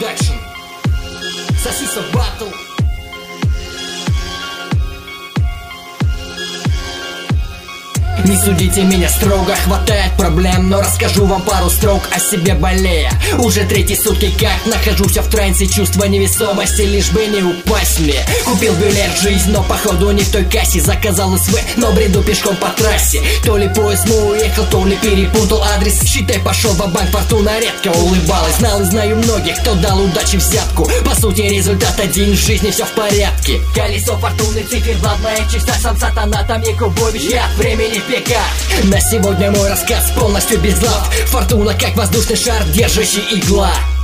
Production. Сосиса Батл. Не судите меня строго, хватает проблем, но расскажу вам пару строк о себе болея. Уже третьи сутки как нахожусь в трансе, чувство невесомости, лишь бы не упасть мне. Купил билет в жизнь, но походу не в той кассе. Заказал СВ, но бреду пешком по трассе. То ли поезд мой уехал, то ли перепутал адрес. Считай, пошел ва-банк, фортуна редко улыбалась. Знал и знаю многих, кто дал удачи взятку. По сути результат один, в жизни все в порядке. Колесо фортуны, циферблат, моя часа, сам сатана, там Якубович, я от времени в пеках. На сегодня мой рассказ полностью без лав. Фортуна как воздушный шар, держащий игла.